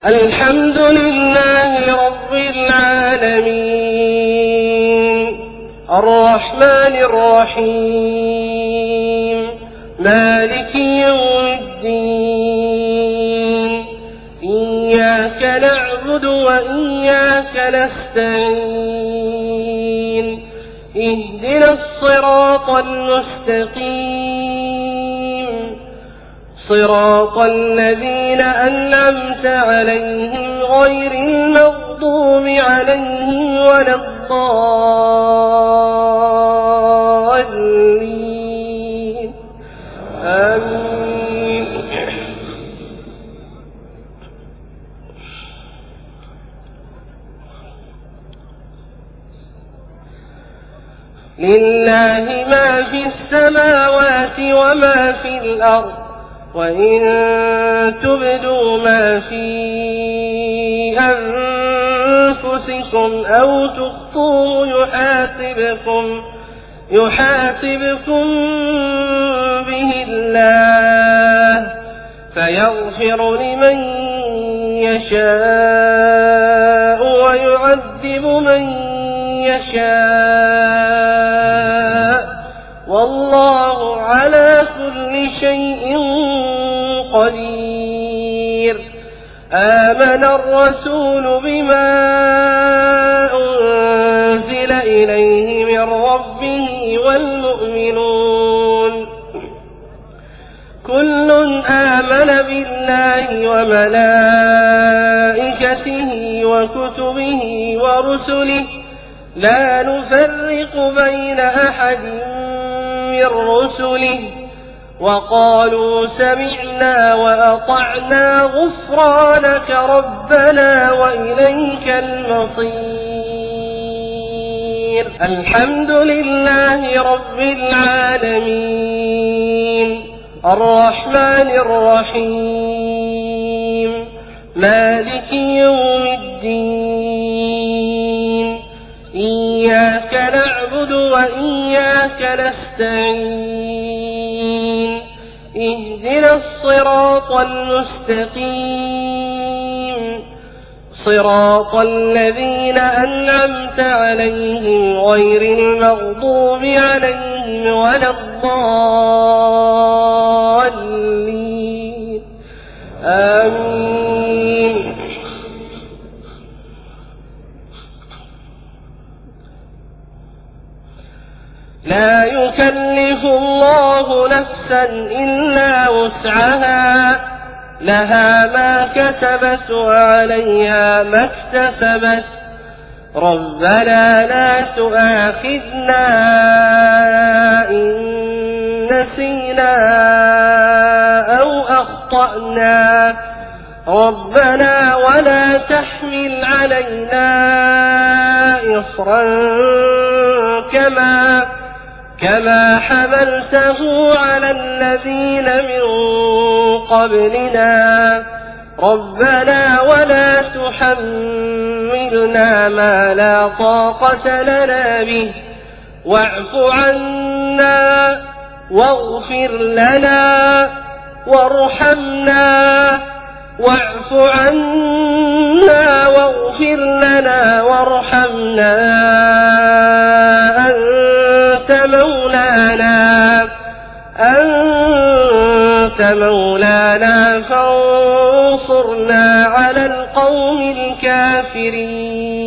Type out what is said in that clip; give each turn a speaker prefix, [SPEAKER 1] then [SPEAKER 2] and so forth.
[SPEAKER 1] الحمد لله رب العالمين الرحمن الرحيم مالك يوم الدين إياك نعبد وإياك نستعين اهدنا الصراط المستقيم صراط الذين أنعمت عليهم غير المغضوب عليهم ولا الضالين آمين. لله ما في السماوات وما في الأرض وإن تبدوا ما في أنفسكم أو تخفوه يحاسبكم به الله فيغفر لمن يشاء ويعذب من يشاء والله على كل شيء قدير. آمن الرسول بما أنزل إليه من ربه والمؤمنون كل آمن بالله وملائكته وكتبه ورسله لا نفرق بين أحد من رسله وقالوا سمعنا وأطعنا غفرانك ربنا وإليك المصير. الحمد لله رب العالمين الرحمن الرحيم مالك يوم الدين إياك نعبد وإياك نستعين اهدنا الصراط المستقيم صراط الذين أنعمت عليهم غير المغضوب عليهم ولا الضالين آمين. لا يكلف الله نفسا إلا وسعها لها ما كسبت وعليها ما اكتسبت ربنا لا تؤاخذنا إن نسينا أو أخطأنا ربنا ولا تحمل علينا إصرا كما حملته على الذين من قبلنا ربنا ولا تحملنا ما لا طاقة لنا به واعف عنا واغفر لنا وارحمنا واعف عنا واغفر لنا وارحمنا أنت مولانا فانصرنا على القوم الكافرين.